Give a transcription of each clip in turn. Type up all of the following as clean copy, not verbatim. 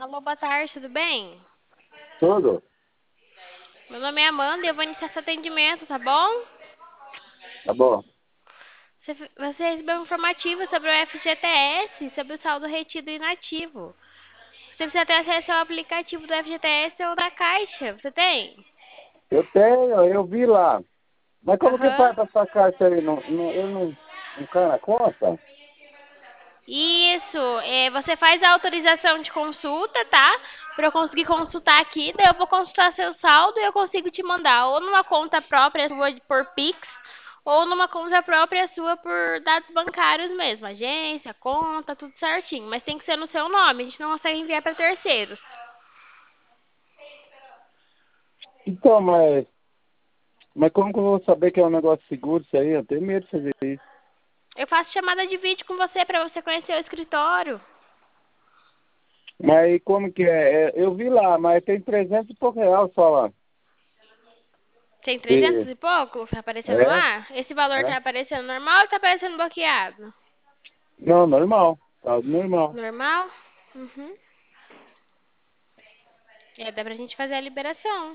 Alô, boa tarde, tudo bem? Tudo? Meu nome é Amanda e eu vou iniciar seu atendimento, tá bom? Tá bom. Você recebeu um informativo sobre o FGTS, sobre o saldo retido e inativo. Você precisa ter acesso ao aplicativo do FGTS ou da Caixa, você tem? Eu tenho, eu vi lá. Mas como que Aham. faz pra sacar isso aí? Não cai na conta? Isso, você faz a autorização de consulta, tá? Para eu conseguir consultar aqui, daí eu vou consultar seu saldo e eu consigo te mandar ou numa conta própria sua por Pix ou numa conta própria sua por dados bancários mesmo, agência, conta, tudo certinho. Mas tem que ser no seu nome, a gente não consegue enviar para terceiros. Então, mas como que eu vou saber que é um negócio seguro isso aí? Eu tenho medo de fazer isso. Eu faço chamada de vídeo com você para você conhecer o escritório. Mas como que é? Eu vi lá, mas tem 300 e pouco real só lá. Tem 300 E, e pouco, tá aparecendo é, lá? Esse valor é. tá aparecendo normal ou tá aparecendo bloqueado? Não, normal. Tá normal. Normal? Uhum. Dá pra gente fazer a liberação.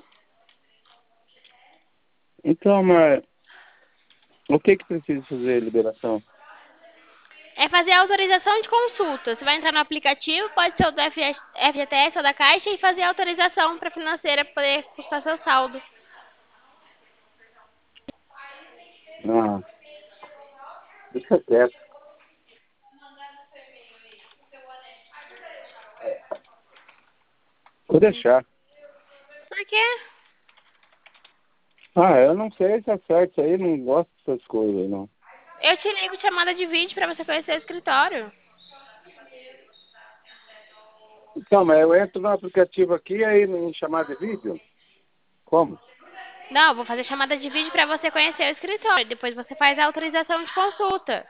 Então, mas o que que precisa fazer liberação? É fazer a autorização de consulta. Você vai entrar no aplicativo, pode ser o do FGTS ou da Caixa, e fazer a autorização para a financeira poder custar seu saldo. Não, deixa quieto. Vou deixar. Por quê? Ah, eu não sei se é certo isso aí, não gosto dessas coisas, não. Eu te ligo de chamada de vídeo para você conhecer o escritório. Então, mas eu entro no aplicativo aqui aí em chamada de vídeo? Como? Não, eu vou fazer chamada de vídeo para você conhecer o escritório. Depois você faz a autorização de consulta.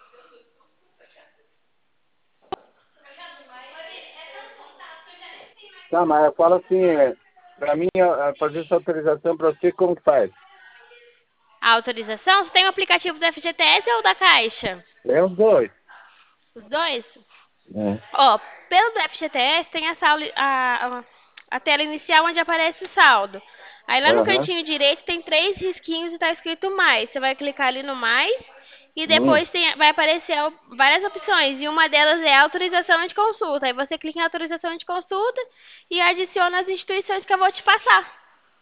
Tá, mas eu falo assim, pra mim fazer essa autorização pra você, como que faz? A autorização, você tem o aplicativo do FGTS ou da Caixa? É os dois. Os dois? É. Ó, pelo do FGTS tem a tela inicial onde aparece o saldo. Aí lá no Aham. cantinho direito tem três risquinhos e está escrito mais. Você vai clicar ali no mais e Hum. depois vai aparecer várias opções. E uma delas é autorização de consulta. Aí você clica em autorização de consulta e adiciona as instituições que eu vou te passar.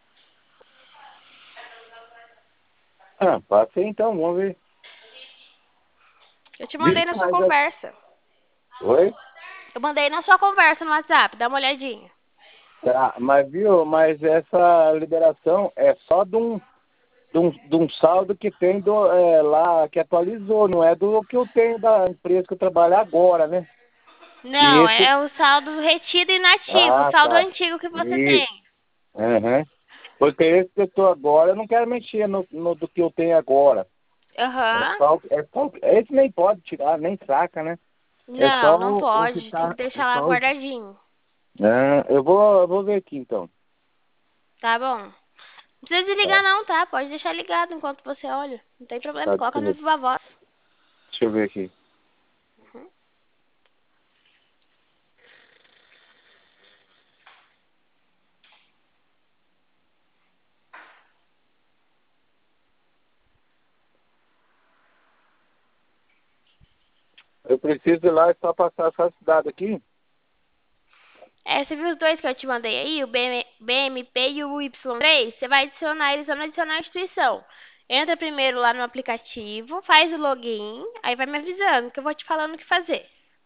Ah, passa aí então, vamos ver. Eu te mandei na sua Mas, conversa. oi? Eu mandei na sua conversa no WhatsApp, dá uma olhadinha. Tá, mas viu, mas essa liberação é só de um saldo que tem lá, que atualizou, não é do que eu tenho da empresa que eu trabalho agora, né? Que Não, esse. é o saldo retido e inativo, o Ah, saldo tá. antigo que você tem. Isso. Aham. Porque esse que eu tô agora, eu não quero mexer no do que eu tenho agora. Aham. Esse nem pode tirar, nem saca, né? É Não, só não o que pode. Tem tá. que É deixar lá só guardadinho. eu vou ver aqui então. Tá bom? Não precisa desligar Tá, não, tá? Pode deixar ligado enquanto você olha. Não tem problema, tá, deixa coloca eu no ver. viva voz. Deixa eu ver aqui. Uhum. Eu preciso ir lá e só passar essa cidade aqui. Você viu os dois que eu te mandei aí, o BMP e o Y3? Você vai adicionar eles, vão adicionar a instituição. Entra primeiro lá no aplicativo, faz o login, aí vai me avisando que eu vou te falando o que fazer.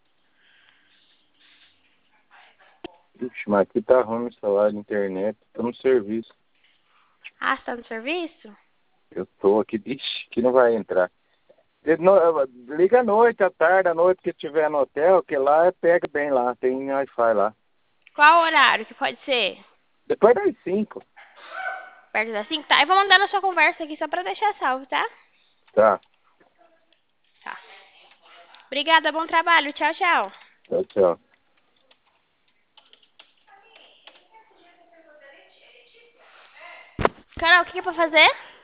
Ixi, mas aqui tá ruim o celular de internet. Tô no serviço. Ah, você tá no serviço? Eu tô aqui. Ixi, que não vai entrar. Liga à noite, à tarde, à noite que tiver no hotel, que lá pega bem lá. Tem Wi-Fi lá. Qual horário que pode ser? Depois das 5. Perto das 5? Tá, eu vou mandar na sua conversa aqui só pra deixar salvo, tá? Tá. Tá. Obrigada, bom trabalho. Tchau, tchau. Tchau, tchau. Carol, o que é pra fazer?